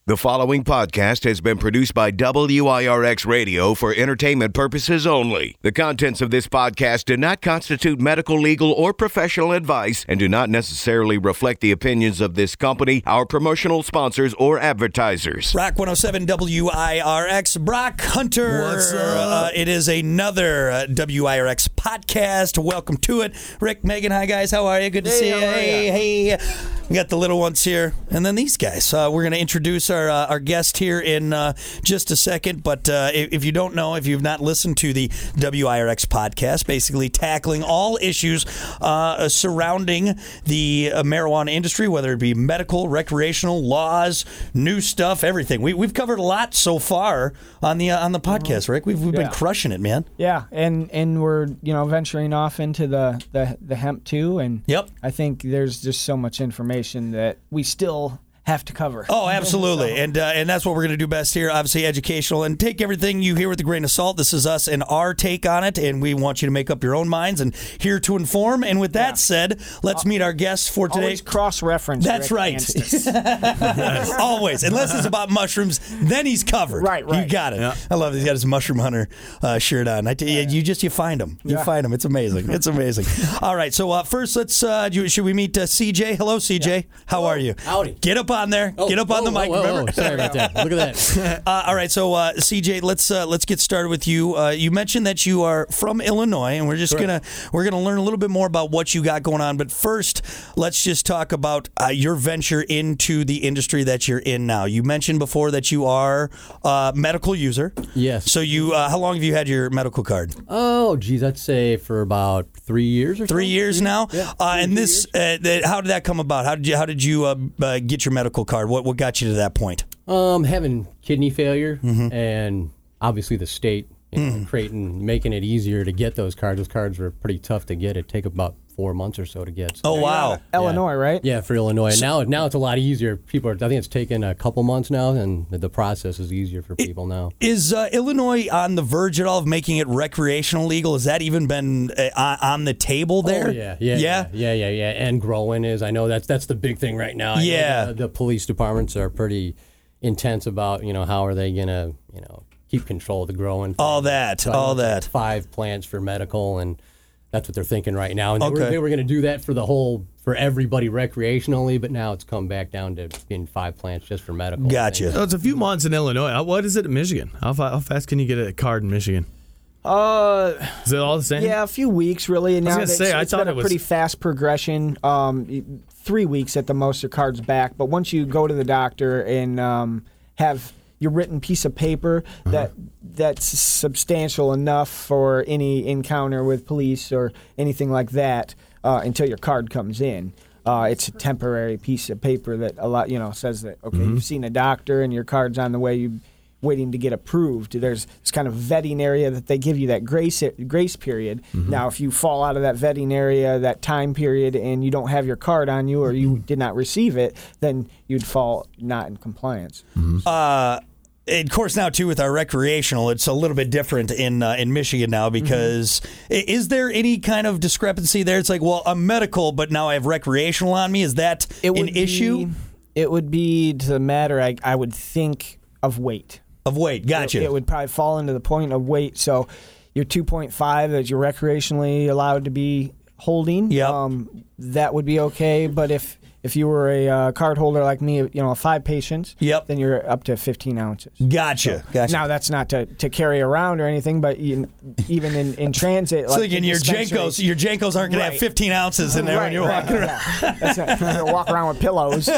The following podcast has been produced by WIRX Radio for entertainment purposes only. The contents of this podcast do not constitute medical, legal, or professional advice and do not necessarily reflect the opinions of this company, our promotional sponsors, or advertisers. Rock 107 WIRX, Brock Hunter. What's up? It is another WIRX podcast. Welcome to it. Rick, Megan, hi guys. How are you? Good to see you. Hey. We got the little ones here, and then these guys. We're going to introduce our guest here in just a second. But if you don't know, if you've not listened to the WIRX podcast, basically tackling all issues surrounding the marijuana industry, whether it be medical, recreational, laws, new stuff, everything. We've covered a lot so far on the podcast, Rick. We've been crushing it, man. Yeah, and we're venturing off into the hemp too, and Yep. I think there's just so much information that we still have to cover. Oh, absolutely. And that's what we're going to do best here, obviously educational, and take everything you hear with a grain of salt. This is us and our take on it, and we want you to make up your own minds and here to inform. And with that said, let's meet our guests for today. Always cross-reference. That's Rick right. Anstis. Always. Unless it's about mushrooms, then he's covered. Right. You got it. Yeah. I love it. He's got his Mushroom Hunter shirt on. You find him. You find him. It's amazing. It's amazing. All right. So first, let's should we meet CJ? Hello, CJ. How are you? Howdy. Get up on there. Get up on the mic. Remember? Sorry about that. Look at that. All right, so CJ, let's get started with you. You mentioned that you are from Illinois, and we're just gonna learn a little bit more about what you got going on. But first, let's just talk about your venture into the industry that you're in now. You mentioned before that you are a medical user. Yes. So you, how long have you had your medical card? Oh, geez, I'd say for about 3 years or so. 3 years now. Yeah, and this, how did that come about? How did you get your medical card? What got you to that point? Having kidney failure, and obviously the state making it easier to get those cards. Those cards were pretty tough to get. It'd take about 4 months or so to get. So. Oh, wow. Illinois, right? Yeah, for Illinois. Now it's a lot easier. I think it's taken a couple months now, and the process is easier for people now. Is Illinois on the verge at all of making it recreational legal? Has that even been on the table there? Oh, yeah. And growing is. I know that's the big thing right now. I know the police departments are pretty intense about how are they gonna keep control of the growing. All that. 5 plants for medical, and that's what they're thinking right now. And Okay. they were going to do that for everybody recreationally, but now it's come back down to being 5 plants just for medical. Gotcha. So it's a few months in Illinois. What is it in Michigan? How fast can you get a card in Michigan? Is it all the same? Yeah, a few weeks really. And I now was gonna say, I it's thought been it a was pretty fast progression. 3 weeks at the most, your card's back. But once you go to the doctor and have your written piece of paper that's substantial enough for any encounter with police or anything like that until your card comes in. It's a temporary piece of paper that says that you've seen a doctor and your card's on the way. You waiting to get approved. There's this kind of vetting area that they give you that grace period. Now, if you fall out of that vetting area, that time period, and you don't have your card on you or you did not receive it, then you'd fall not in compliance. Of course, now too with our recreational, it's a little bit different in Michigan now because is there any kind of discrepancy there? It's like, well, I'm medical, but now I have recreational on me. Is that an issue? It would be to the matter, I would think, of weight. Of weight, gotcha. It would probably fall into the point of weight. So your 2.5 that you're recreationally allowed to be holding, that would be okay. But if you were a card holder like me, a 5 patients, then you're up to 15 ounces. Gotcha. Now, that's not to carry around or anything, but even in transit. So again, your Jankos aren't going to have 15 ounces in there when you're walking around. That's not, you're gonna walk around with pillows.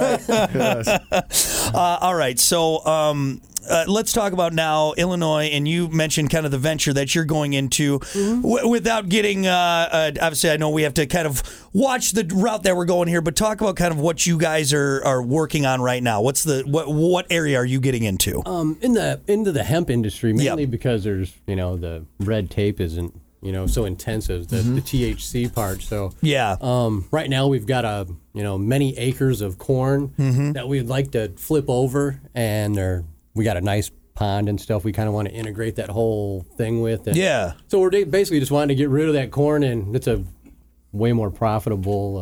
All right, so let's talk about now Illinois, and you mentioned kind of the venture that you're going into. Without getting, obviously, I know we have to kind of watch the route that we're going here, but talk about kind of what you guys are working on right now. What area are you getting into? Into the hemp industry, mainly because there's the red tape isn't so intensive, the THC part. So right now we've got many acres of corn that we'd like to flip over, and we got a nice pond and stuff we kind of want to integrate that whole thing with. And so we're basically just wanting to get rid of that corn, and it's a way more profitable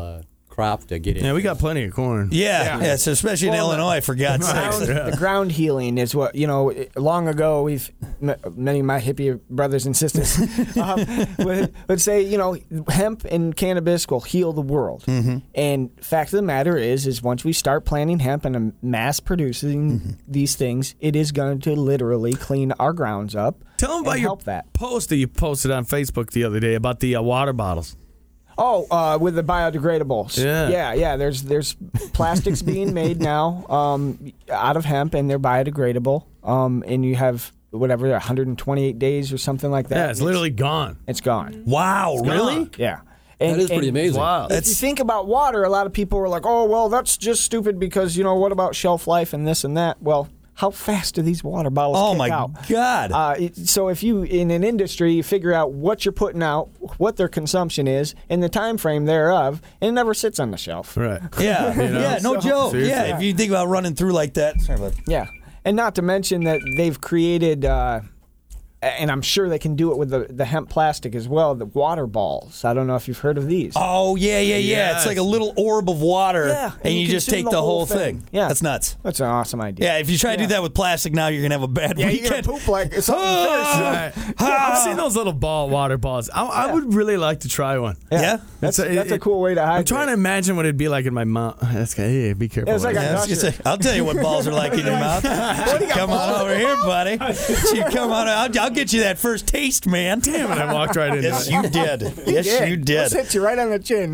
crop to get in. Yeah, we got plenty of corn. Yeah, so especially in Illinois, for God's sakes. The ground healing is what, long ago many of my hippie brothers and sisters would say, hemp and cannabis will heal the world. Mm-hmm. And fact of the matter is once we start planting hemp and mass producing these things, it is going to literally clean our grounds up. Tell them about your post that you posted on Facebook the other day about the water bottles. Oh, with the biodegradables. Yeah. There's plastics being made now out of hemp, and they're biodegradable. And you have 128 days or something like that. Yeah, it's literally gone. It's gone. Wow, really? Yeah. That is pretty amazing. Wow. If you think about water, a lot of people were like, "Oh, well, that's just stupid because what about shelf life and this and that?" Well, how fast do these water bottles kick out? Oh, my God. So if you, in an industry, you figure out what you're putting out, what their consumption is, and the time frame thereof, and it never sits on the shelf. Right. Yeah, no joke. Seriously. Yeah, if you think about running through like that. Sorry about that. Yeah. And not to mention that they've created, and I'm sure they can do it with the hemp plastic as well, the water balls. I don't know if you've heard of these. Oh, yeah. Yes. It's like a little orb of water, and you just take consume the whole thing. Yeah. That's nuts. That's an awesome idea. Yeah, if you try to do that with plastic now, you're going to have a bad You're weekend. going to poop like something first. I've seen those little water balls. I would really like to try one. Yeah? That's a cool way to hide. I'm trying to imagine what it'd be like in my mouth. Hey, be careful. It's like Yeah, I was gonna say, I'll tell you what balls are like in your mouth. Come on over here, buddy. Come on. I'll get you that first taste, man. Damn it, I walked right into Yes, it. you did. Yes, you Let's did. hit you right on the chin.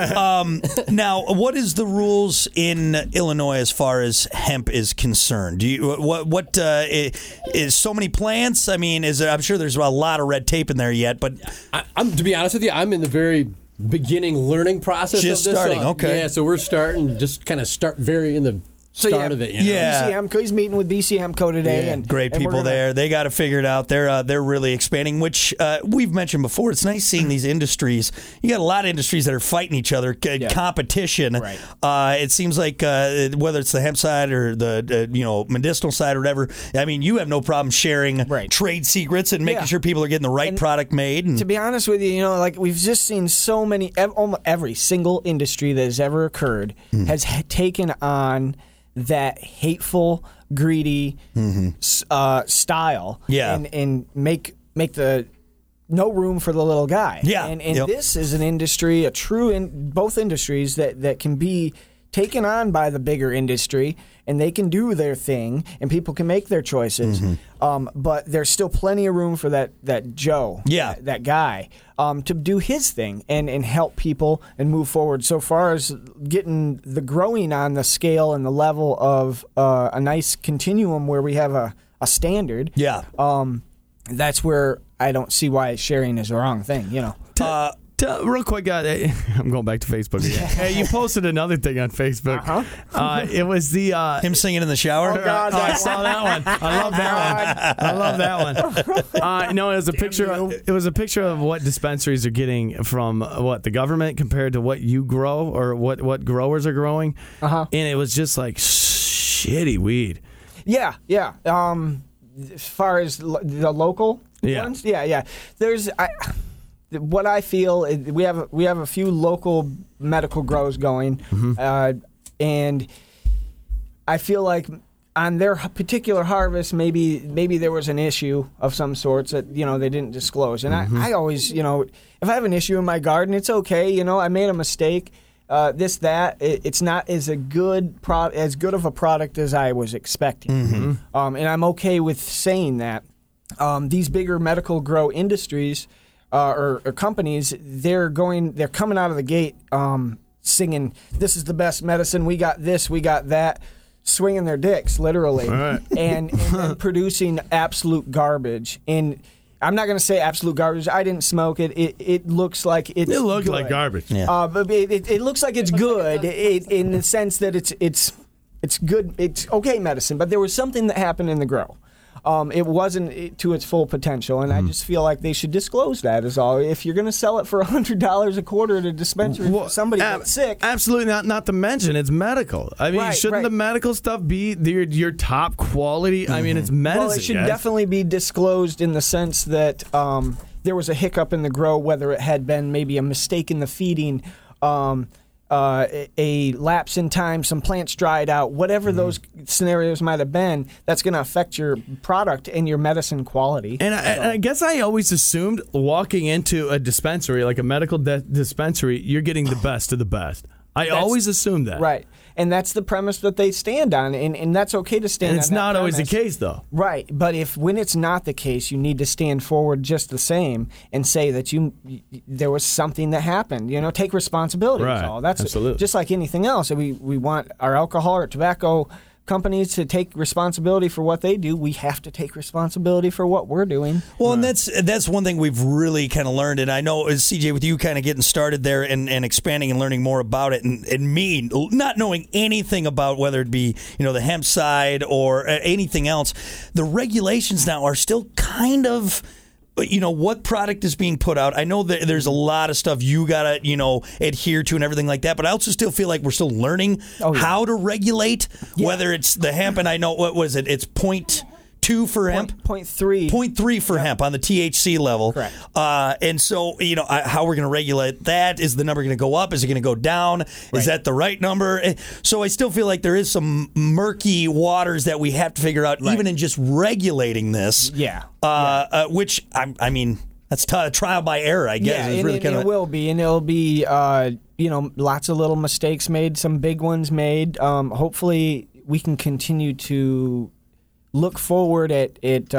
Now, what is the rules in Illinois as far as hemp is concerned? Do you what is so many plants? I mean, I'm sure there's a lot of red tape in there yet, but I'm to be honest with you, I'm in the very beginning learning process Just of this. starting, okay. Yeah, so we're starting, just kind of start very in the start of it. Yeah. BC Hemco, he's meeting with BC Hemco today. Yeah. And great and we're people gonna- there. They got it figured out. They're really expanding, which we've mentioned before. It's nice seeing these industries. You got a lot of industries that are fighting each other, competition. Right. It seems like whether it's the hemp side or the medicinal side or whatever. I mean, you have no problem sharing trade secrets and making sure people are getting the right product made. And to be honest with you, like we've just seen so many, almost every single industry that has ever occurred has taken on that hateful, greedy style, and make the no room for the little guy. Yeah, and this is an industry, both industries that can be taken on by the bigger industry, and they can do their thing, and people can make their choices. But there's still plenty of room for that Joe, that guy, to do his thing and help people and move forward. So far as getting the growing on the scale and the level of a nice continuum where we have a standard, that's where I don't see why sharing is the wrong thing, Real quick, I'm going back to Facebook again. Hey, you posted another thing on Facebook. It was the him singing in the shower. Oh God, I saw that one. I love that one. It was a picture. It was a picture of what dispensaries are getting from the government compared to what you grow or what growers are growing, and it was just like shitty weed. Yeah. As far as the local ones, there's. What I feel is we have a few local medical grows going, and I feel like on their particular harvest, maybe there was an issue of some sorts that they didn't disclose. And I always, if I have an issue in my garden, it's okay. I made a mistake. It's not as good of a product as I was expecting, and I'm okay with saying that. These bigger medical grow industries. Or companies, they're coming out of the gate singing, "This is the best medicine. We got this, we got that," swinging their dicks literally, and producing absolute garbage. And I'm not going to say absolute garbage. I didn't smoke it. It looks like it's. It looked good. like garbage. Yeah. But it looks like it's good in the sense that it's good. It's okay medicine. But there was something that happened in the grow. It wasn't to its full potential, and I just feel like they should disclose that is all. If you're going to sell it for $100 a quarter at a dispensary for somebody that's sick. Absolutely not to mention, it's medical. I mean, shouldn't the medical stuff be your top quality? I mean, it's medicine. Well, it should definitely be disclosed in the sense that there was a hiccup in the grow, whether it had been maybe a mistake in the feeding, a lapse in time, some plants dried out, whatever those scenarios might have been, that's going to affect your product and your medicine quality. And I guess I always assumed walking into a dispensary, like a medical dispensary, you're getting the best of the best. I always assumed that. Right. And that's the premise that they stand on, and that's okay to stand on. And it's not always the case, though. Right. But when it's not the case, you need to stand forward just the same and say that there was something that happened. Take responsibility. Right. That's absolutely. Just like anything else. We want our alcohol or tobacco companies to take responsibility for what they do. We have to take responsibility for what we're doing. Well, and that's one thing we've really kind of learned, and I know, CJ, with you kind of getting started there and expanding and learning more about it, and me not knowing anything about whether it be the hemp side or anything else, the regulations now are still kind of, what product is being put out. I know that there's a lot of stuff you got to, adhere to and everything like that, but I also still feel like we're still learning how to regulate, whether it's the hemp, and I know, what was it? It's 0.2 for hemp? 0.3 for hemp on the THC level. Correct. And so, how we're going to regulate that. Is the number going to go up? Is it going to go down? Right. Is that the right number? So I still feel like there is some murky waters that we have to figure out, even in just regulating this. Yeah. Which, I mean, that's trial by error, I guess. Yeah, it will be. And it'll be, lots of little mistakes made, some big ones made. Hopefully, we can continue to look forward at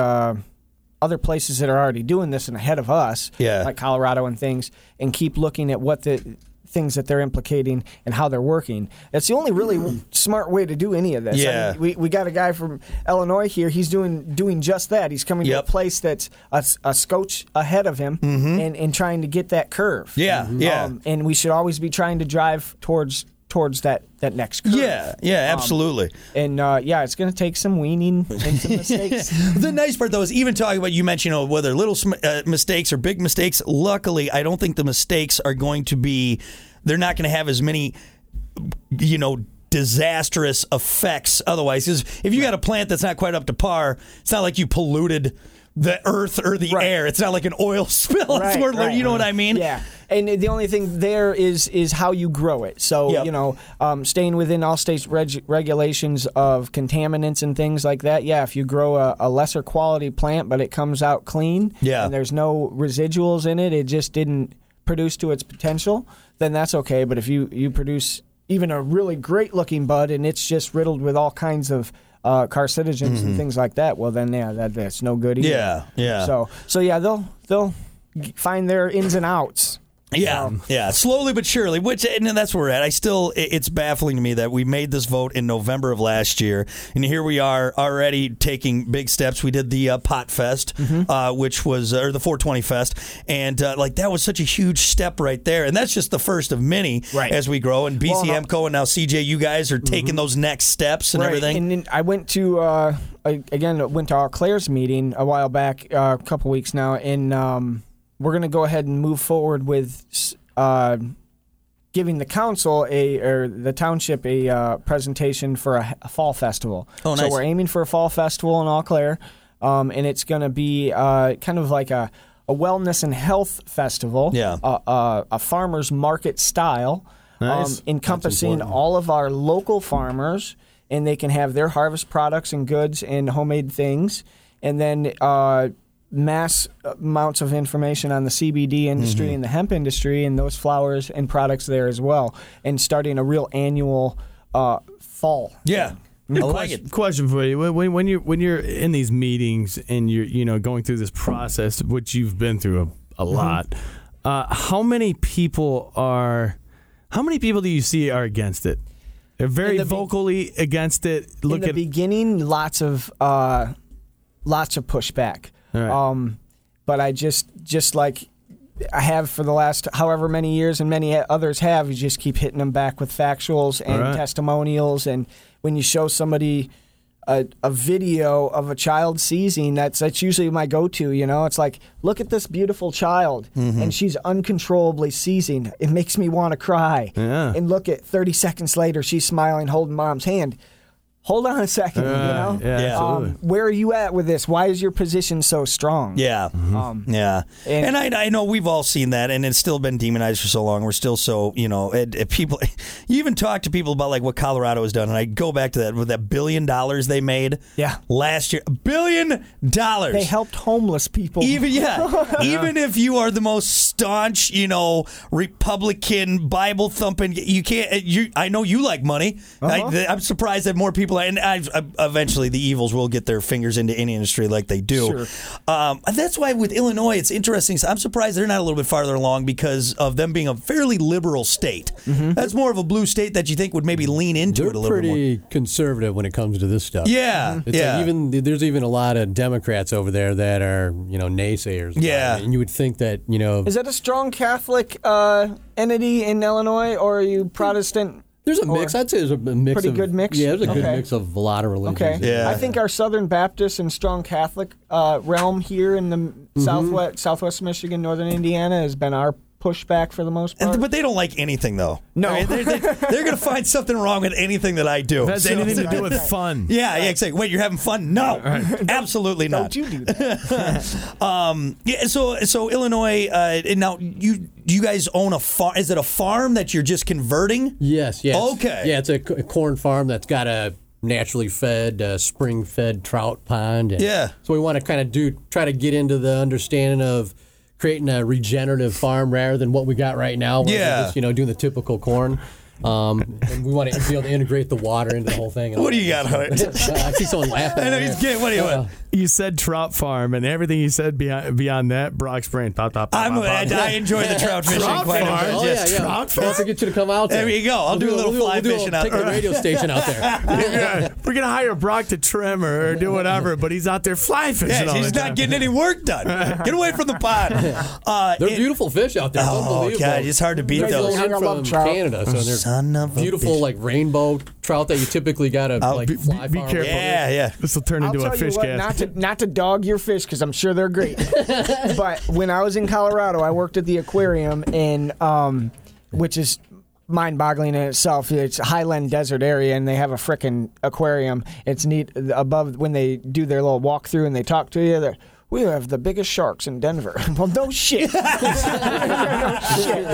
other places that are already doing this and ahead of us, like Colorado and things, and keep looking at what the things that they're implicating and how they're working. That's the only really smart way to do any of this. Yeah. I mean, we got a guy from Illinois here. He's doing just that. He's coming to a place that's a scotch ahead of him and trying to get that curve. Yeah, and we should always be trying to drive towards that next curve. Yeah, absolutely. It's going to take some weaning and some mistakes. The nice part, though, is even talking about, you mentioned, whether little mistakes or big mistakes, luckily, I don't think the mistakes are going to be, they're not going to have as many, disastrous effects otherwise. Because if you got a plant that's not quite up to par, it's not like you polluted the earth or the air. It's not like an oil spill. You know what I mean? Yeah. And the only thing there is how you grow it. So, staying within all states' regulations of contaminants and things like that. Yeah, if you grow a lesser quality plant, but it comes out clean, and there's no residuals in it, it just didn't produce to its potential, then that's okay. But if you produce even a really great looking bud and it's just riddled with all kinds of carcinogens and things like that, well then that's no good either. So they'll find their ins and outs. Slowly but surely, and that's where we're at. It's baffling to me that we made this vote in November of last year, and here we are already taking big steps. We did the Pot Fest, which was, or the 420 Fest, and that was such a huge step right there, and that's just the first of many as we grow, and BCMCO and now CJ, you guys are taking those next steps and everything. And then I went to, our Claire's meeting a while back, a couple weeks now, and we're going to go ahead and move forward with giving the council or the township a presentation for a fall festival. Oh, nice. So we're aiming for a fall festival in Eau Claire, and it's going to be kind of like a wellness and health festival, a farmer's market style, encompassing all of our local farmers, and they can have their harvest products and goods and homemade things, and then mass amounts of information on the CBD industry and the hemp industry and those flowers and products there as well, and starting a real annual fall. Yeah. I like it. Question for you: when you're in these meetings and you're going through this process, which you've been through a lot, how many people do you see are against it? They're very vocally against it. In the beginning, lots of pushback. Right. But I just like I have for the last however many years and many others have, you just keep hitting them back with factuals and testimonials. And when you show somebody a video of a child seizing, that's usually my go-to. It's like, look at this beautiful child, and she's uncontrollably seizing. It makes me want to cry. Yeah. And look at 30 seconds later, she's smiling, holding mom's hand. hold on a second, where are you at with this? Why is your position so strong? Yeah. And I know we've all seen that, and it's still been demonized for so long. We're still so, people, you even talk to people about like what Colorado has done, and I go back to that with that $1 billion they made last year. $1 billion. They helped homeless people. Even if you are the most staunch, Republican, Bible thumping, you can't. I know you like money. I'm surprised that more people. And eventually the evils will get their fingers into any industry like they do. Sure. That's why with Illinois, it's interesting. I'm surprised they're not a little bit farther along because of them being a fairly liberal state. Mm-hmm. That's more of a blue state that you think would maybe lean into it a little bit more. They're pretty conservative when it comes to this stuff. Yeah. Like there's even a lot of Democrats over there that are, naysayers. Yeah. And you would think that, Is that a strong Catholic entity in Illinois, or are you Protestant? There's a mix. I'd say there's a mix. Pretty good mix? Yeah, there's a good mix of a lot of religions. Okay. Yeah. I think our Southern Baptist and strong Catholic realm here in the Southwest Michigan, Northern Indiana has been our pushback for the most part. But they don't like anything, though. No. I mean, they're going to find something wrong with anything that I do. It has anything to do with fun. Yeah, exactly. Wait, you're having fun? No, absolutely not. Don't you do that? So Illinois, now you guys own a farm. Is it a farm that you're just converting? Yes. Okay. Yeah, it's a corn farm that's got a naturally fed, spring-fed trout pond. And so we want to kind of try to get into the understanding of creating a regenerative farm rather than what we got right now. Where we're just, doing the typical corn. And we want to be able to integrate the water into the whole thing. What do you got, Hunt? I see someone laughing. I know he's getting. What do you want? You said trout farm, and everything you said beyond that, Brock's brain popped up. I enjoy the trout fishing quite a bit. Oh, yeah. Trout farm. I'll get you to come out there. There you go. I'll do a little fly fishing out there. Take the radio station out there. We're going to hire Brock to trim or do whatever, but he's out there fly fishing all the he's time. not getting any work done. Get away from the pond. They're beautiful fish out there. Oh, God, it's hard to beat those. They're from Canada, so they're beautiful, like rainbow trout that you typically got to fly be careful. Yeah. This will turn into a fish cast. Not to dog your fish, because I'm sure they're great. But when I was in Colorado, I worked at the aquarium, which is mind-boggling in itself. It's a highland desert area, and they have a frickin' aquarium. It's neat. Above, when they do their little walkthrough and they talk to you, we have the biggest sharks in Denver. Well, no shit. No shit.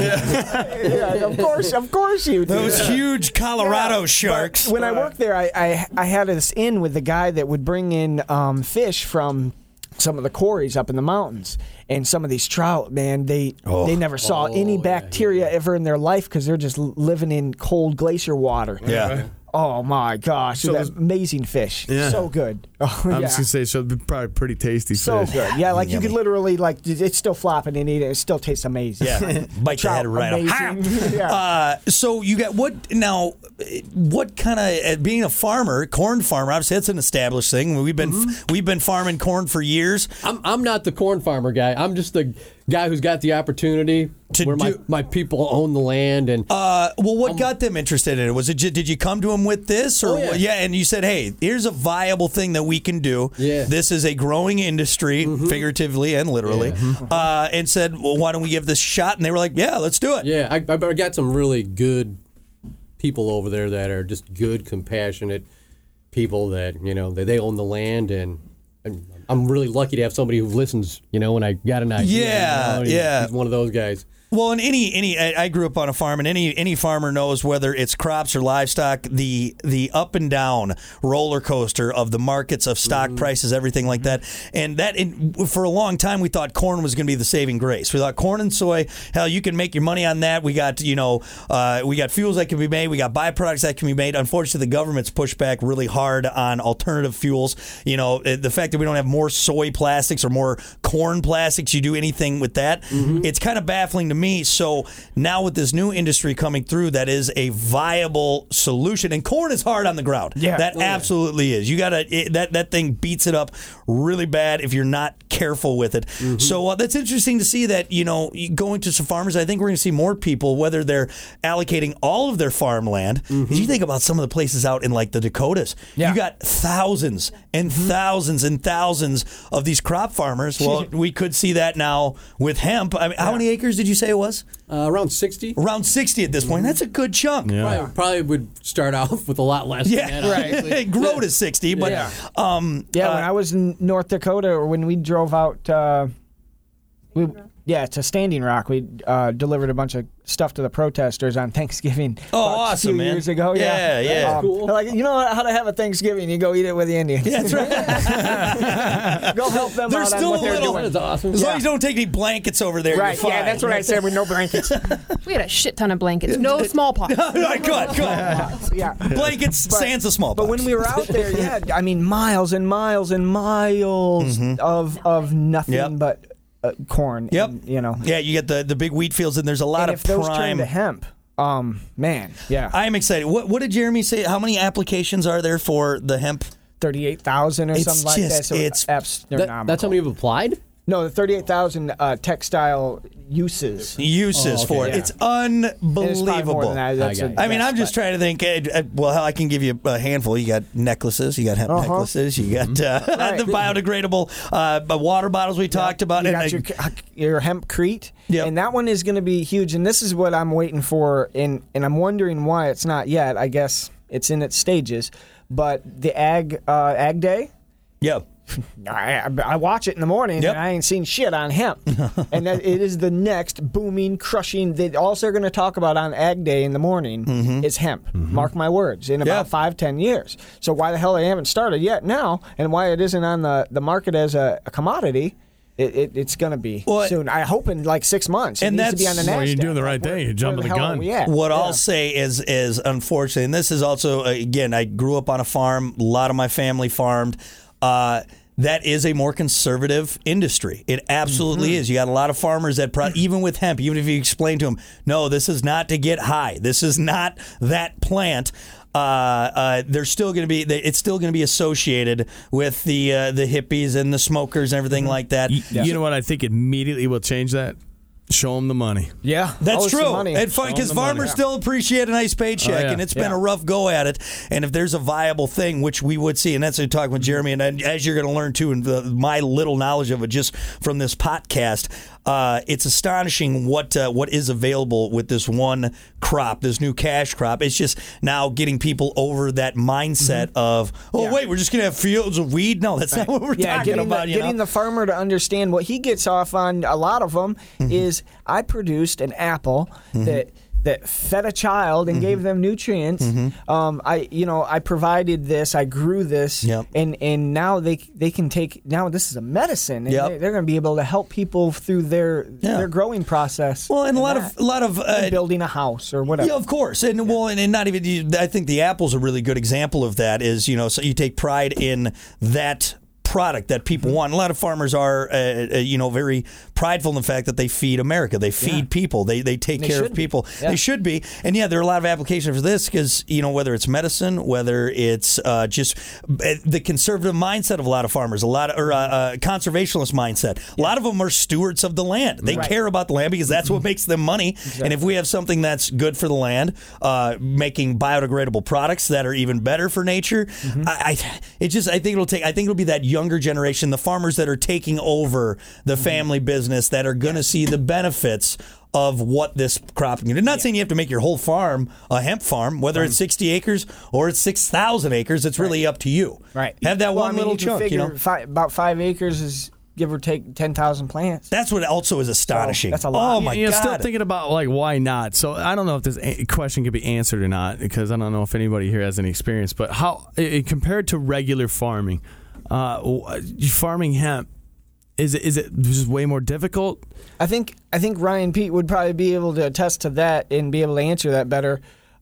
Of course you do. Those huge Colorado sharks. But when I worked there, I had this in with the guy that would bring in fish from some of the quarries up in the mountains. And some of these trout, man, they never saw any bacteria ever in their life because they're just living in cold glacier water. Yeah. Oh my gosh, so that amazing fish. Yeah. So good. Oh, I was going to say, so probably pretty tasty fish. So good. Yeah, like you could literally, it's still flopping and eat it. It still tastes amazing. Yeah. Bite the head right off. Yeah. So you got what kind of, being a farmer, corn farmer, obviously that's an established thing. We've been farming corn for years. I'm not the corn farmer guy. I'm just the guy who's got the opportunity where my people own the land. And what got them interested in it? Was it did you come to them with this, or and you said, hey, here's a viable thing that we can do. Yeah. This is a growing industry, figuratively and literally, and said, well, why don't we give this a shot? And they were like, yeah, let's do it. Yeah, I got some really good people over there that are just good, compassionate people that they own the land, and I'm really lucky to have somebody who listens, when I got an idea. He's one of those guys. Well, in I grew up on a farm, and any farmer knows whether it's crops or livestock, the up and down roller coaster of the markets of stock prices, everything like that. And for a long time, we thought corn was going to be the saving grace. We thought corn and soy, hell, you can make your money on that. We got we got fuels that can be made. We got byproducts that can be made. Unfortunately, the government's pushed back really hard on alternative fuels. The fact that we don't have more soy plastics or more corn plastics, you do anything with that, it's kind of baffling to me. So now with this new industry coming through, that is a viable solution. And corn is hard on the ground. Yeah, that absolutely is. You gotta that thing beats it up really bad if you're not careful with it. So that's interesting to see that going to some farmers. I think we're going to see more people, whether they're allocating all of their farmland. If you think about some of the places out in like the Dakotas, you got thousands and thousands and thousands of these crop farmers. Well, we could see that now with hemp. I mean, how many acres did you say say it was? Around 60. Around 60 at this point. That's a good chunk. Yeah. Probably would start off with a lot less Yeah, than that. right. Grow to 60, but when I was in North Dakota, or when we drove out, to Standing Rock, we delivered a bunch of stuff to the protesters on Thanksgiving. Awesome, a few man. years ago. Yeah. Cool. Like, you know how to have a Thanksgiving? You go eat it with the Indians. Yeah, that's right. Go help them There's out still on what a they're little. doing. That's awesome. As long as you don't take any blankets over there, Right, you're fine. yeah, that's what I said with no blankets. We had a shit ton of blankets. No smallpox. Right, good. Yeah. Blankets, sans the smallpox. But when we were out there, miles and miles and miles of nothing but corn. Yep. And, Yeah, you get the big wheat fields, and there's a lot and of if those turn prime. to hemp, man, yeah. I am excited. What did Jeremy say? How many applications are there for the hemp? 38,000 or It's something like that. just- So it's- astronomical. That's how many have applied? No, the 38,000 textile uses. For it. Yeah. It's And it's probably more unbelievable. than that. That's I got a it. I mean, I'm guess, just trying to think. I can give you a handful. You got necklaces. You got hemp necklaces. You got the biodegradable water bottles we talked about. You And got your hempcrete, Yep. and that one is going to be huge. And this is what I'm waiting for, and I'm wondering why it's not yet. I guess it's in its stages. But the ag day, yeah. I watch it in the morning, Yep. and I ain't seen shit on hemp. And that it is the next booming, crushing. All they're going to talk about on Ag Day in the morning is hemp. Mark my words, in about 5-10 years. So why the hell they haven't started yet now, and why it isn't on the market as a commodity? It's going to be soon. I hope in like 6 months. And it needs to be on the Well, NASDAQ. you're doing the right thing. You're jumping the gun. What I'll say is unfortunately, and this is also, again, I grew up on a farm. A lot of my family farmed. That is a more conservative industry. It absolutely is. You got a lot of farmers that, even with hemp, even if you explain to them, no, this is not to get high. This is not that plant. There's still going to be. It's still going to be associated with the hippies and the smokers and everything like that. You know what? I think immediately will change that. Show them the money. Yeah, That's some true. money. Because farmers still appreciate a nice paycheck, and it's been a rough go at it. And if there's a viable thing, which we would see, and that's what I'm talking with Jeremy, and as you're going to learn too, and my little knowledge of it just from this podcast, it's astonishing what is available with this one crop, this new cash crop. It's just now getting people over that mindset of, wait, we're just going to have fields of weed? No, that's not what we're talking about. Getting the farmer to understand what he gets off on, a lot of them, is I produced an apple that fed a child and gave them nutrients. I provided this, I grew this, and now they can take. Now this is a medicine, and they're going to be able to help people through their growing process. Well, and a lot of building a house or whatever. Yeah, of course, and not even. I think the apple's a really good example of that. Is so you take pride in that product that people want. A lot of farmers are, very prideful in the fact that they feed America. They feed people. They take care of people. They should be. And there are a lot of applications for this because, whether it's medicine, whether it's just the conservative mindset of a lot of farmers, conservationist mindset. A lot of them are stewards of the land. They care about the land because that's what makes them money. Exactly. And if we have something that's good for the land, making biodegradable products that are even better for nature, I think it'll be that younger generation, the farmers that are taking over the family business, that are going to see the benefits of what this crop can do. I'm not saying you have to make your whole farm a hemp farm, whether it's 60 acres or it's 6,000 acres. It's really up to you. Right. Have that little chunk. About 5 acres is give or take 10,000 plants. That's what also is astonishing. So that's a lot. Oh my You're God! still thinking about why not? So I don't know if this question can be answered or not because I don't know if anybody here has any experience. But how compared to regular farming? Farming hemp, is it just way more difficult? I think Ryan Pete would probably be able to attest to that and be able to answer that better.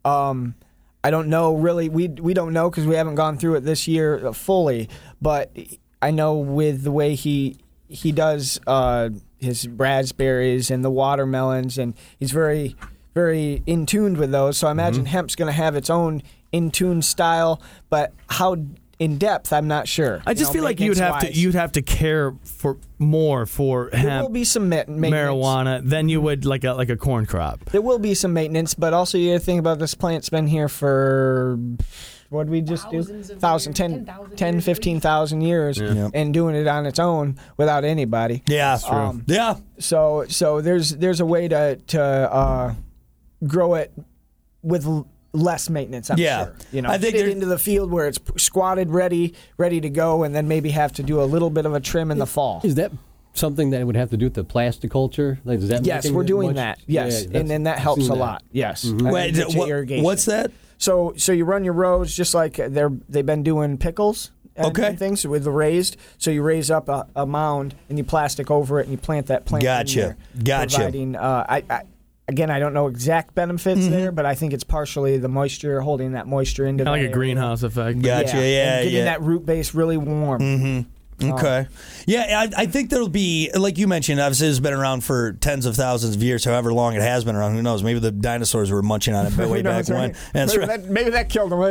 I don't know really. We don't know because we haven't gone through it this year fully. But I know with the way he does his raspberries and the watermelons, and he's very very in tune with those. So I imagine hemp's going to have its own in tune style, but how in depth, I'm not sure. I just feel like you'd have to care for more for hemp. There will be some maintenance. Marijuana than you would like a corn crop. There will be some maintenance, but also you got to think about this plant's been here for what did we just do? Thousands of years, 10, 15,000 years, and doing it on its own without anybody. Yeah, yeah. So there's a way to grow it with less maintenance. I'm sure. I think get it into the field where it's squatted, ready to go, and then maybe have to do a little bit of a trim in the fall. Is that something that would have to do with the plasticulture? Like, is that yes, we're doing that. Yes, and then that helps a lot. Yes. Mm-hmm. Wait, what's that? So you run your rows just like they've been doing pickles. And things with the raised. So you raise up a mound and you plastic over it and you plant that plant. Gotcha. Providing, Again, I don't know exact benefits there, but I think it's partially the moisture, holding that moisture into like a greenhouse effect. Gotcha, and getting that root base really warm. Mm-hmm. Okay. I think there'll be, like you mentioned, obviously it's been around for tens of thousands of years, however long it has been around. Who knows? Maybe the dinosaurs were munching on it way back when. That's right. Maybe that killed them.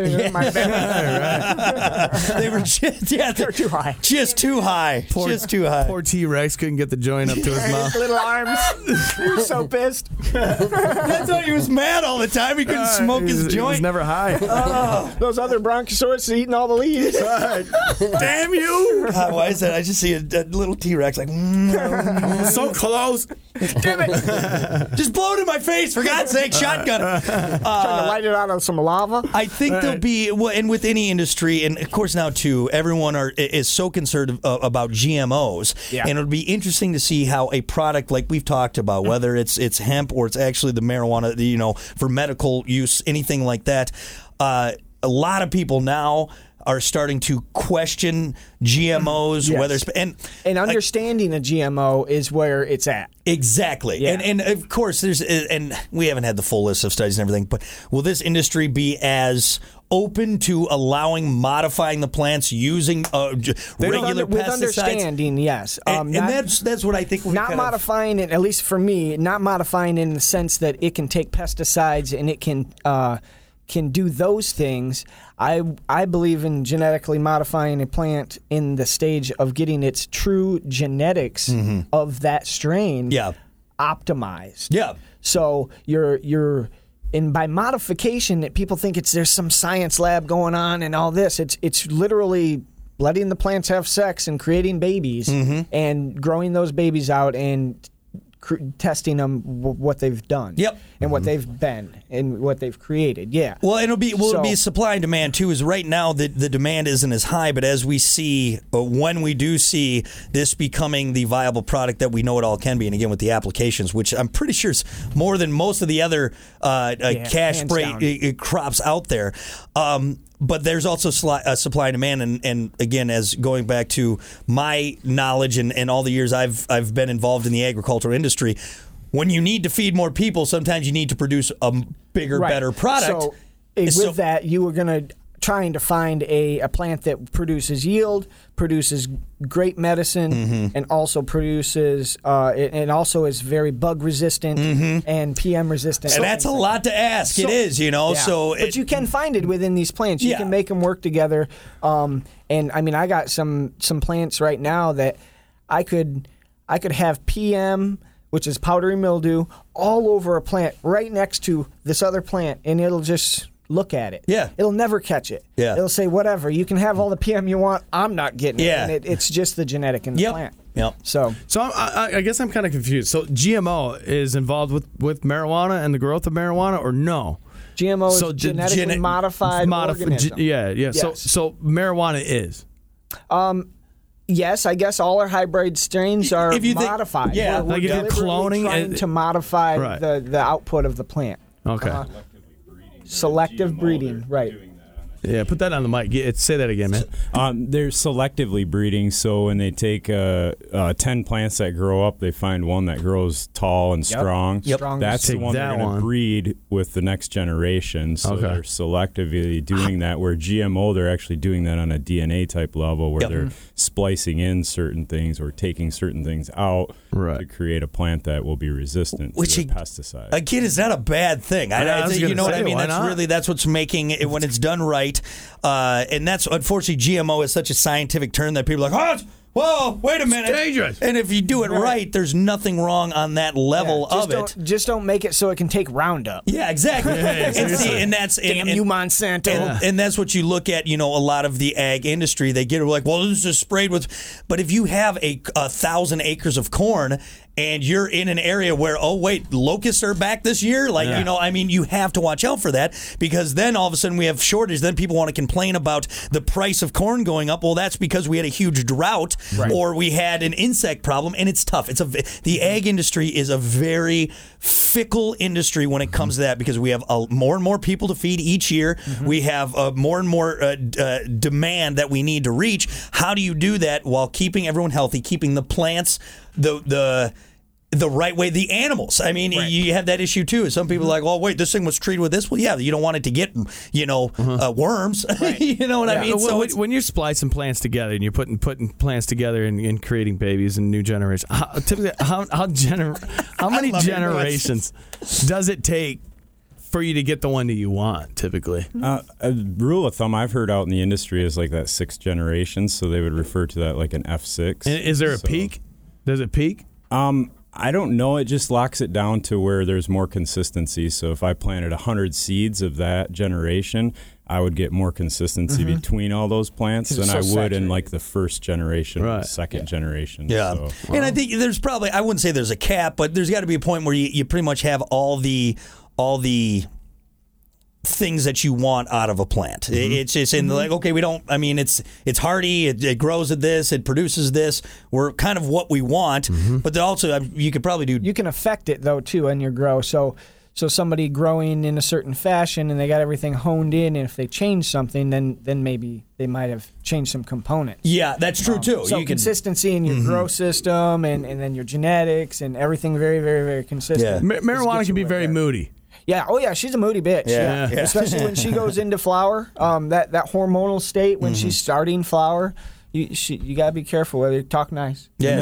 They were they're too high. Just too high. Just too high. Poor T-Rex couldn't get the joint up to his mouth. Little arms. He was so pissed. That's why he was mad all the time. He couldn't smoke his joint. He was never high. Those other brontosaurus eating all the leaves. Damn you. Why is that? I just see a little T-Rex like, so close. Damn it. Just blow it in my face, for God's sake, shotgun. Trying to light it out on some lava. I think there'll be, and with any industry, and of course now too, everyone is so concerned about GMOs. Yeah. And it'll be interesting to see how a product like we've talked about, whether it's hemp or it's actually the marijuana, for medical use, anything like that. A lot of people now are starting to question GMOs, whether it's and understanding a GMO is where it's at. Exactly, and of course and we haven't had the full list of studies and everything, but will this industry be as open to modifying the plants using regular with pesticides? Understanding, yes, and that's what I think. Not modifying it, at least for me, not modifying in the sense that it can take pesticides and it can do those things. I believe in genetically modifying a plant in the stage of getting its true genetics of that strain optimized. Yeah. So and by modification, people think there's some science lab going on and all this. It's literally letting the plants have sex and creating babies and growing those babies out and testing them what they've done, and what they've been and what they've created. Well, it'll be supply and demand too. Is right now the demand isn't as high, but as we see, when we do see this becoming the viable product that we know it all can be, and again with the applications, which I'm pretty sure is more than most of the other cash spray crops out there. But there's also supply and demand, and again, as going back to my knowledge and all the years I've been involved in the agricultural industry, when you need to feed more people, sometimes you need to produce a bigger, better product. So with that, you were trying to find a plant that produces yield, produces great medicine, and also produces and also is very bug resistant and PM resistant. And that's a lot to ask. It is, but you can find it within these plants. You can make them work together. And I mean, I got some plants right now that I could have PM, which is powdery mildew, all over a plant right next to this other plant, and it'll just look at it. Yeah. It'll never catch it. Yeah. It'll say, whatever, you can have all the PM you want, I'm not getting it. And it's just the genetic in the plant. Yep. So I guess I'm kind of confused. So GMO is involved with marijuana and the growth of marijuana, or no? GMO is genetically modified organism. Yes. So marijuana is? Yes, I guess all our hybrid strains are modified. We're like if you're cloning, trying to modify the output of the plant. Okay. Selective breeding, right. Yeah, put that on the mic. Say that again, man. They're selectively breeding, so when they take 10 plants that grow up, they find one that grows tall and strong. That's the one they're going to breed with the next generation. So they're selectively doing that, where GMO, they're actually doing that on a DNA type level, where they're splicing in certain things or taking certain things out to create a plant that will be resistant to the pesticide. Again, is that a bad thing? You know what I mean? That's what's making it, when it's done right. And that's, unfortunately, GMO is such a scientific term that people are like, whoa, wait a minute. It's dangerous. And if you do it right, there's nothing wrong on that level of it. Just don't make it so it can take Roundup. Yeah, exactly. And that's damn you, Monsanto. And that's what you look at. A lot of the ag industry, they get like, well, this is sprayed with. But if you have 1,000 acres of corn and you're in an area where, oh wait, locusts are back this year, you have to watch out for that, because then all of a sudden we have shortage. Then people want to complain about the price of corn going up. Well, that's because we had a huge drought, or we had an insect problem, and it's tough. The ag industry is a very fickle industry when it comes to that, because we have more and more people to feed each year. Mm-hmm. We have more and more demand that we need to reach. How do you do that while keeping everyone healthy, keeping the plants the right way, the animals? I mean, you have that issue too. Some people are like, oh, wait, this thing was treated with this. Well, yeah, you don't want it to get, worms. Right. You know what I mean? So when you're splicing plants together and you're putting plants together and creating babies and new generations, how many generations does it take for you to get the one that you want, typically? A rule of thumb I've heard out in the industry is like that 6th generation, so they would refer to that like an F6. And is there a peak? Does it peak? I don't know. It just locks it down to where there's more consistency. So if I planted 100 seeds of that generation, I would get more consistency between all those plants than I would in like the first generation or the second generation. Yeah. So. And I think there's probably, I wouldn't say there's a cap, but there's got to be a point where you pretty much have all the things that you want out of a plant. It's just in like, okay, it's hardy, it grows at this, it produces this. We're kind of what we want, but also you could probably do. You can affect it though too in your grow. So somebody growing in a certain fashion and they got everything honed in, and if they change something, then maybe they might have changed some components. Yeah, that's true too. So consistency in your grow system and then your genetics and everything very, very, very consistent. Yeah. Marijuana can be very moody. Yeah. Oh, yeah. She's a moody bitch. Yeah. Especially when she goes into flower. That hormonal state when she's starting flower. You gotta be careful whether you talk nice. Yeah.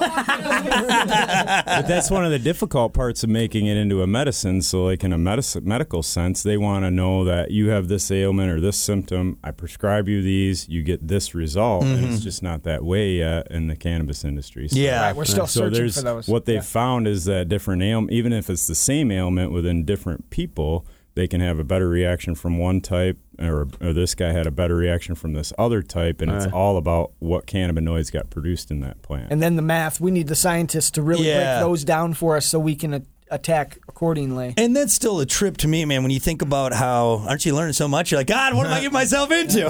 But that's one of the difficult parts of making it into a medicine. So, like in a medical sense, they want to know that you have this ailment or this symptom. I prescribe you these. You get this result, and it's just not that way yet in the cannabis industry. So, we're still searching for those. What they've found is that different ailment, even if it's the same ailment within different people, they can have a better reaction from one type, or this guy had a better reaction from this other type, and it's all about what cannabinoids got produced in that plant. And then the math, we need the scientists to really break those down for us so we can attack accordingly. And that's still a trip to me, man, when you think about how, aren't you learning so much? You're like, God, what am I getting myself into?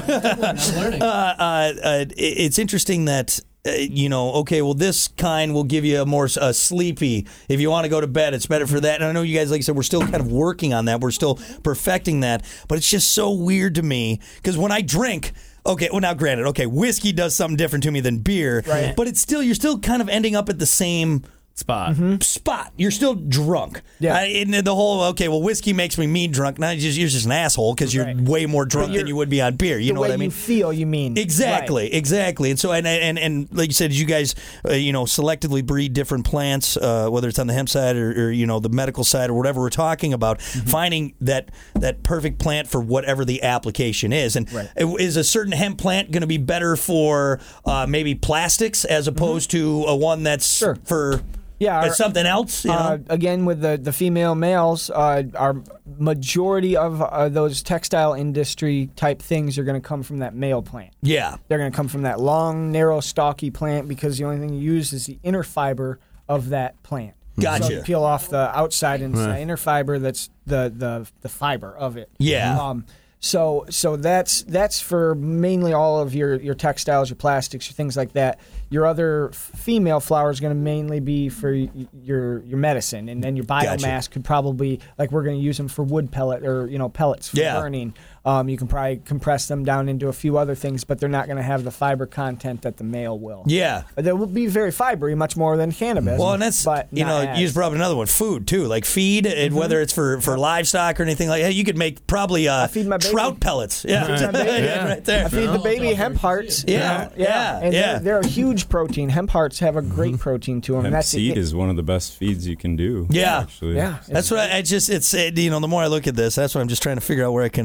It's interesting that okay, well, this kind will give you a more sleepy. If you want to go to bed, it's better for that. And I know you guys, like I said, we're still kind of working on that. We're still perfecting that. But it's just so weird to me, because when I drink, okay, well, now granted, whiskey does something different to me than beer. Right. But you're still kind of ending up at the same spot. You're still drunk. Yeah. And the whole, whiskey makes me drunk. Now you're just an asshole because you're way more drunk than you would be on beer. You know what I mean? The way you feel, you mean. Exactly. And so, and like you said, you guys, selectively breed different plants, whether it's on the hemp side or the medical side or whatever we're talking about, finding that perfect plant for whatever the application is. And is a certain hemp plant going to be better for maybe plastics as opposed to a one that's for... Yeah, something else. Again, with the female males, our majority of those textile industry type things are going to come from that male plant. Yeah, they're going to come from that long, narrow, stalky plant, because the only thing you use is the inner fiber of that plant. Gotcha. So you peel off the outside and the inner fiber. That's the fiber of it. Yeah. So that's for mainly all of your textiles, your plastics, your things like that. Your other female flower is going to mainly be for your medicine, and then your biomass could probably, like, we're going to use them for wood pellet or pellets for burning. You can probably compress them down into a few other things, but they're not going to have the fiber content that the male will. Yeah, they will be very fibery, much more than cannabis. Well, and that's use probably another one, food too, like feed, whether it's for livestock or anything like that. You could make probably trout pellets. Yeah, right there. I feed the baby hemp hearts. Yeah. And they're a huge protein. Hemp hearts have a great protein to them. Hemp seed is one of the best feeds you can do. Yeah, actually. Yeah. That's what it's the more I look at this, that's what I'm just trying to figure out where I can invest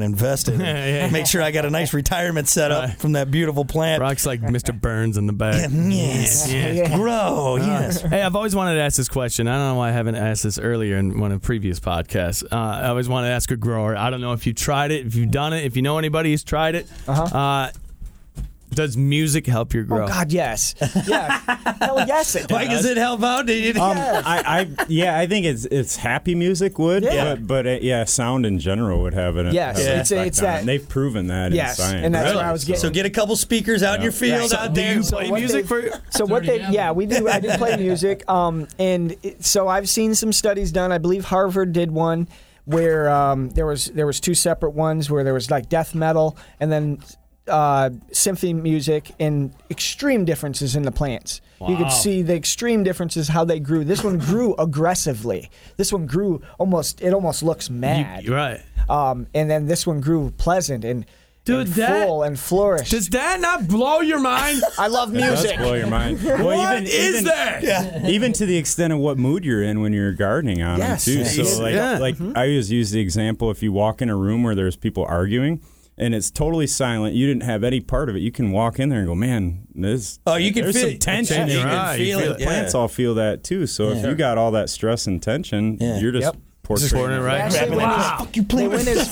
it. Make sure I got a nice retirement set up from that beautiful plant. Brock's like Mr. Burns in the back. Yes. Grow. Yes. Hey, I've always wanted to ask this question. I don't know why I haven't asked this earlier in one of the previous podcasts. I always wanted to ask a grower. I don't know if you tried it, if you've done it, if you know anybody who's tried it. Does music help your growth? Oh God, yes. Yeah. Hell yes, it does. Mike, does it help out? I think it's happy music would, but sound in general would have an it's that. And they've proven that in science. And that's where I was getting. So get a couple speakers out in your field out there. Do you play music for? So what they? Yeah, we do. I do play music. So I've seen some studies done. I believe Harvard did one where there was two separate ones where there was like death metal and then symphony music and extreme differences in the plants. Wow. You could see the extreme differences how they grew. This one grew aggressively. This one grew almost looks mad. Right. And then this one grew pleasant and full and flourished. Does that not blow your mind? I love music. It does blow your mind. What is that? Yeah. Even to the extent of what mood you're in when you're gardening on them too. So I always use the example, if you walk in a room where there's people arguing and it's totally silent, you didn't have any part of it, you can walk in there and go, man, there's some tension. You can feel it. The plants all feel that too. So if you got all that stress and tension, you're just portraying it. Right? They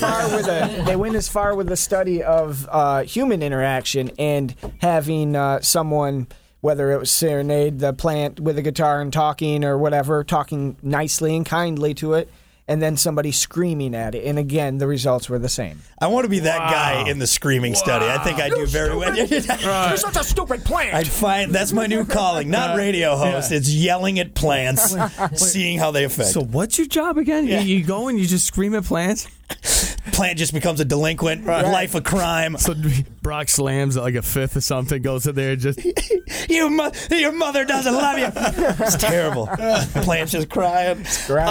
went as far with the study of human interaction and having someone, whether it was serenade the plant with a guitar and talking or whatever, talking nicely and kindly to it, and then somebody screaming at it. And again, the results were the same. I want to be that guy in the screaming study. I think I do very well. You're such a stupid plant. That's my new calling, not radio host. It's yelling at plants, seeing how they affect. So what's your job again? Yeah. You go and you just scream at plants? Plant just becomes a delinquent, life of crime. So Brock slams at like a fifth or something, goes in there and just... your mother doesn't love you. It's terrible. Plant's just crying.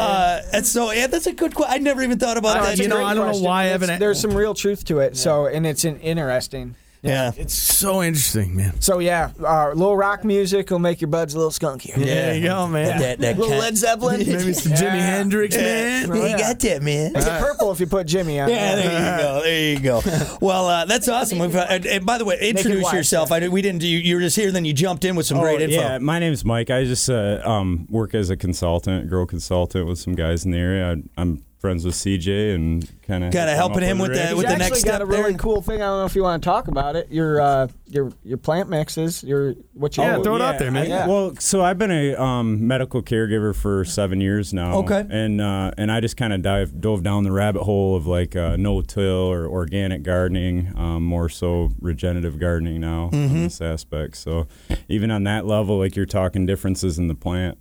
And so, that's a good question. I never even thought about that. I don't know why I haven't... There's some real truth to it, and it's interesting. Yeah. It's so interesting, man. So, little rock music will make your buds a little skunkier. Yeah, there you go, man. That little Led Zeppelin. Maybe some Jimi Hendrix, man. You got that, man. Make it purple if you put Jimmy on. Yeah, there you go. Well, that's awesome. And by the way, introduce yourself. We didn't. You were just here, then you jumped in with some great info. Yeah, my name's Mike. I just work as a consultant, grow consultant with some guys in the area. I'm friends with CJ and kind of helping him with the next step. Actually got a really cool thing. I don't know if you want to talk about it. Your plant mixes. Throw it out there, man. Well, so I've been a medical caregiver for 7 years now. Okay. And I just kind of dove down the rabbit hole of like no-till or organic gardening, more so regenerative gardening now in this aspect. So even on that level, like you're talking differences in the plant.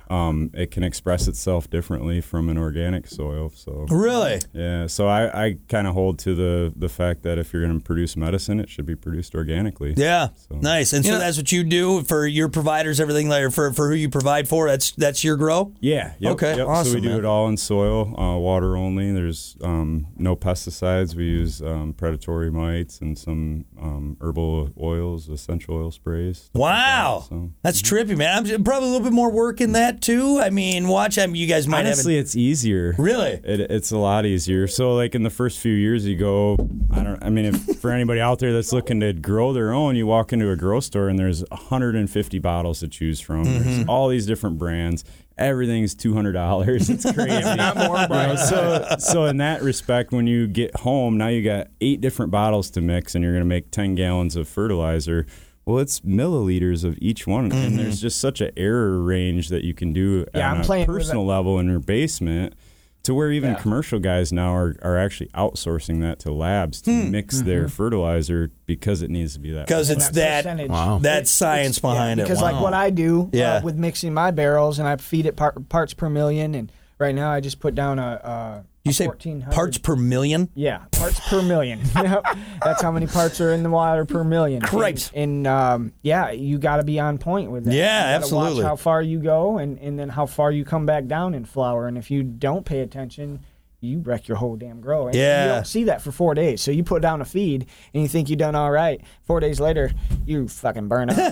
It can express itself differently from an organic soil. So really, yeah. So I kind of hold to the fact that if you're going to produce medicine, it should be produced organically. Yeah, so. Nice. And so that's what you do for your providers, everything like for who you provide for. That's your grow. Yeah. Yep, okay. Yep. Awesome. So we do it all in soil, water only. There's no pesticides. We use predatory mites and some herbal oils, essential oil sprays. Wow, that's trippy, man. I'm probably a little bit more work in that too. I mean, you guys might honestly, it's easier. Really, it's a lot easier. So, like in the first few years, you go. If for anybody out there that's looking to grow their own, you walk into a grow store and there's 150 bottles to choose from. There's all these different brands. Everything's $200. It's crazy. Not more, so in that respect, when you get home, now you got 8 different bottles to mix, and you're going to make 10 gallons of fertilizer. Well, it's milliliters of each one, and there's just such an error range that you can do on a personal level in your basement, to where even commercial guys now are actually outsourcing that to labs to mix their fertilizer because it needs to be that. Because it's that science behind it. Because like what I do with mixing my barrels, and I feed it parts per million, and right now I just put down You say parts per million? Yeah, parts per million. That's how many parts are in the water per million. Correct. And you got to be on point with that. Yeah, you absolutely. Watch how far you go and then how far you come back down in flower. And if you don't pay attention, you wreck your whole damn grow. And Yeah. you don't see that for 4 days. So you put down a feed and you think you done all right. 4 days later, you fucking burn up.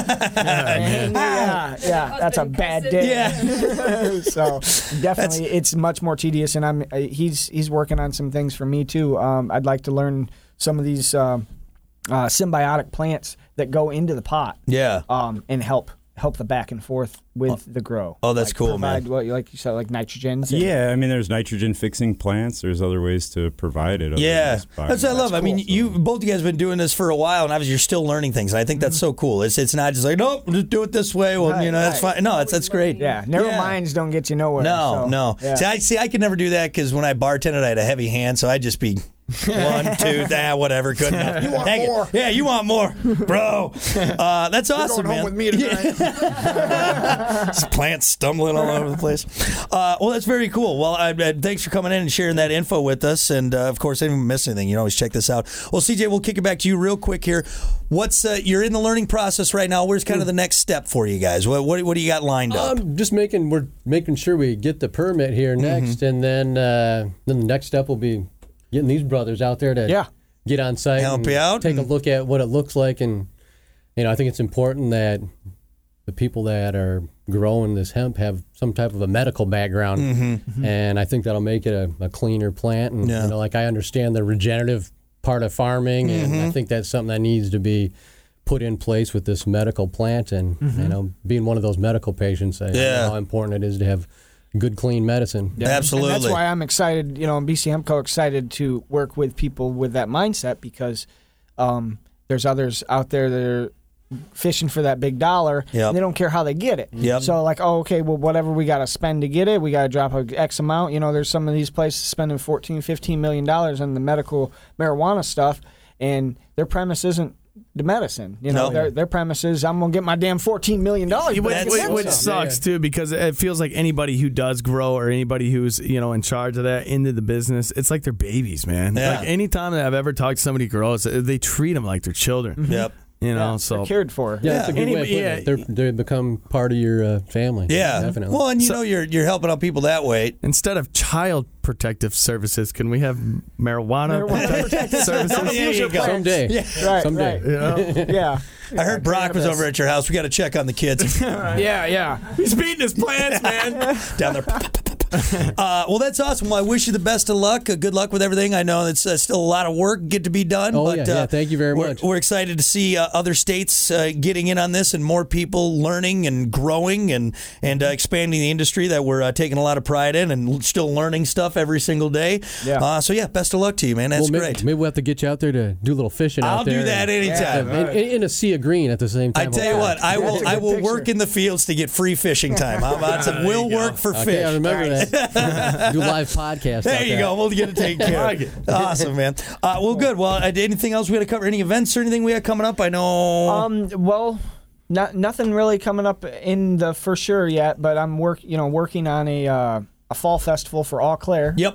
Yeah, that's a bad day. Yeah. So definitely, it's much more tedious, and he's working on some things for me too. I'd like to learn some of these symbiotic plants that go into the pot. Yeah. And help the back and forth with the grow. Oh, that's cool, provide man. What, like you said, like nitrogens. Yeah, I mean, there's nitrogen fixing plants. There's other ways to provide it. Yeah, that's what I love. I mean, both you guys have been doing this for a while, and obviously you're still learning things. I think that's so cool. It's not just like, nope, just do it this way. Well, that's fine. No, that's great. Yeah, narrow minds don't get you nowhere. No. Yeah. See, I could never do that because when I bartended, I had a heavy hand, so I'd just be 1, 2, whatever. Good enough. You want more? Yeah, you want more, bro. That's awesome, You're going home with me tonight. Plants stumbling all over the place. Well, that's very cool. Well, thanks for coming in and sharing that info with us. And of course, if you miss anything, you can always check this out. Well, CJ, we'll kick it back to you real quick here. What's you're in the learning process right now? Where's kind of the next step for you guys? What do you got lined up? We're making sure we get the permit here next, and then the next step will be getting these brothers out there to get on site, help you out, take a look at what it looks like, and I think it's important that the people that are growing this hemp have some type of a medical background, and I think that'll make it a cleaner plant. And like I understand the regenerative part of farming, and I think that's something that needs to be put in place with this medical plant. And being one of those medical patients, I know how important it is to have good, clean medicine. Yeah, absolutely. And that's why I'm excited, BC Hemp Co. excited to work with people with that mindset, because there's others out there that are fishing for that big dollar, and they don't care how they get it. Yep. So like, whatever we got to spend to get it, we got to drop a X amount. There's some of these places spending $14, $15 million on the medical marijuana stuff, and their premise isn't the medicine. Their premise is, I'm going to get my damn $14 million. Which sucks, too, because it feels like anybody who does grow or anybody who's, in charge of that, into the business, it's like they're babies, man. Yeah. Like anytime that I've ever talked to somebody who grows, they treat them like they're children. Yep. So they're cared for. Yeah, that's a good way of putting it. They become part of your family. Yeah, definitely. Well, and you're helping out people that way. Instead of child protective services, can we have marijuana protective services? There you go. Someday. Right, someday. Right. Yeah. I heard Brock was over at your house. We got to check on the kids. Yeah. He's beating his plants, man. Down there. Well, that's awesome. Well, I wish you the best of luck. Good luck with everything. I know it's still a lot of work get to be done. Oh, but, thank you very much. We're excited to see other states getting in on this and more people learning and growing and expanding the industry that we're taking a lot of pride in and still learning stuff every single day. Yeah. So, best of luck to you, man. That's great. Maybe we'll have to get you out there to do a little fishing out there. I'll do that anytime. In a sea of green at the same time. I tell you what, I will work in the fields to get free fishing time. How about it? We'll work for fish. I remember that. Do live podcast. There you go. We'll get it taken care of. Awesome, man. Well, good. Well, anything else we had to cover? Any events or anything we had coming up? I know. Nothing really coming up in the for sure yet. But I'm working on a fall festival for Eau Claire. Yep.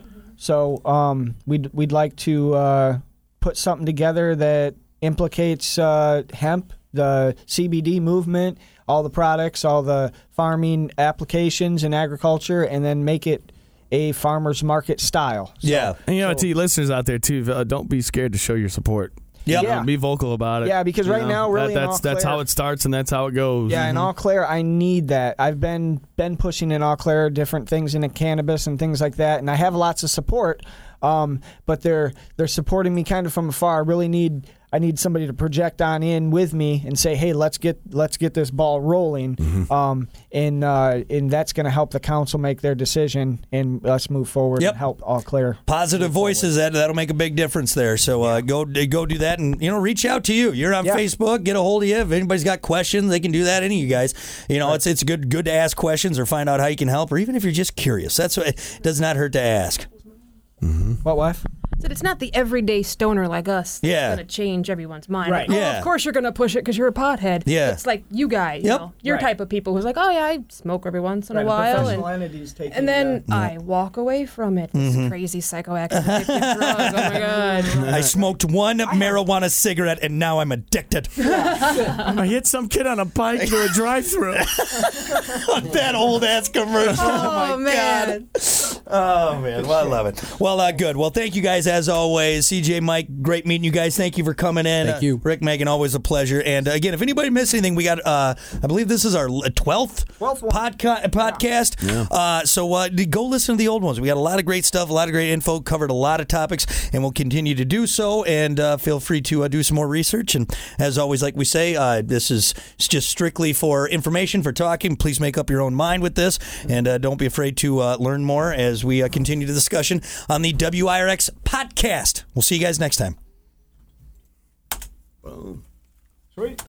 So we'd like to put something together that implicates hemp, the CBD movement, all the products, all the farming applications in agriculture, and then make it a farmer's market style. So, and to you listeners out there too, don't be scared to show your support. Be vocal about it. Yeah, because right now, really, that's how it starts and that's how it goes. Yeah, in Eau Claire, I need that. I've been pushing in Eau Claire different things in cannabis and things like that, and I have lots of support. But they're supporting me kind of from afar. I need somebody to project on in with me and say, hey, let's get this ball rolling. And that's going to help the council make their decision, and let's move forward and help Eau Claire. Positive voices, that'll make a big difference there. So go do that, and reach out to you. You're on Facebook. Get a hold of you. If anybody's got questions, they can do that. Any of you guys, it's good to ask questions or find out how you can help, or even if you're just curious. That's what it does not hurt to ask. What, wife? So it's not the everyday stoner like us that's going to change everyone's mind. Right. Like, of course you're going to push it because you're a pothead. Yeah. It's like you guys, your type of people who's like, oh, yeah, I smoke every once in a while. Professional entities taking and then I walk away from it. This crazy psychoactive addictive drug. Oh, my God. I smoked one marijuana cigarette, and now I'm addicted. I hit some kid on a bike through a drive-thru. That old-ass commercial. Oh, man. God. Oh, man. Well, I love it. Well, good. Well, thank you guys as always. CJ, Mike, great meeting you guys. Thank you for coming in. Thank you. Rick, Megan, always a pleasure. And again, if anybody missed anything, we got, I believe this is our 12th podcast. Yeah. So go listen to the old ones. We got a lot of great stuff, a lot of great info, covered a lot of topics, and we'll continue to do so. And feel free to do some more research. And as always, like we say, this is just strictly for information, for talking. Please make up your own mind with this. And don't be afraid to learn more as we continue the discussion on the WIRX podcast. We'll see you guys next time. Sweet.